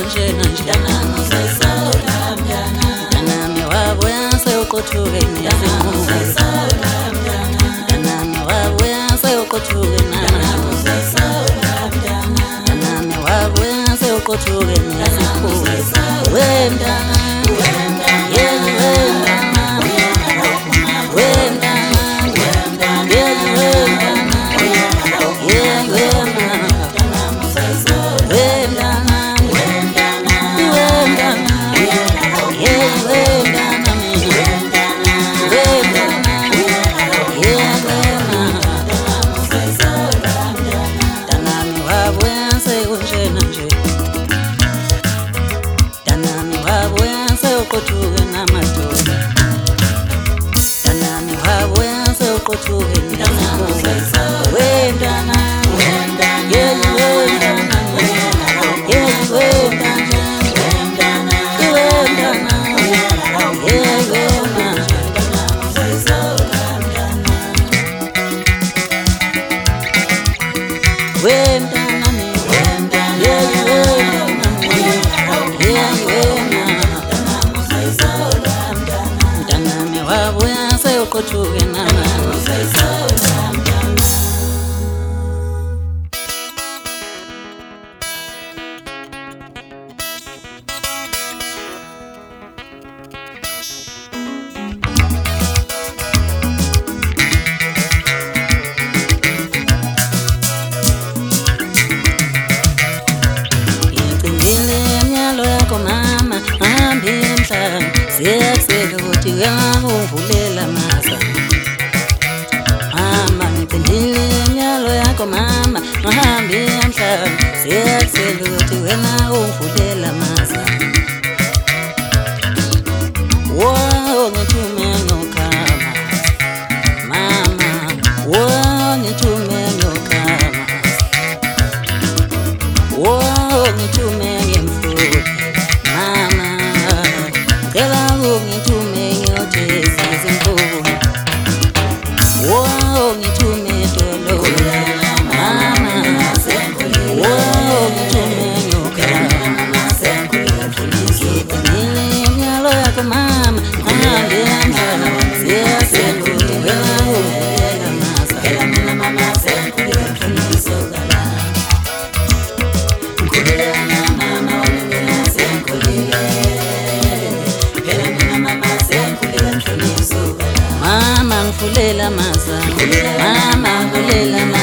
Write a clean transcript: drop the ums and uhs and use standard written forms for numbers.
unjena nami nami wabuya sewuqothuke nami wabuya sewuqothuke nami wabuya sewuqothuke wenda ungivulela masa mama ngiphendile imiyalo yakho mama mahambi emhlaba siyakusela ukuthi wena ungivulela masa wo ngithume ngokhama mama wo ngithume ngokhama wo ngithume ngemfuyo mama ngicela ungithume Mama ngivulela masa, mama ngivulela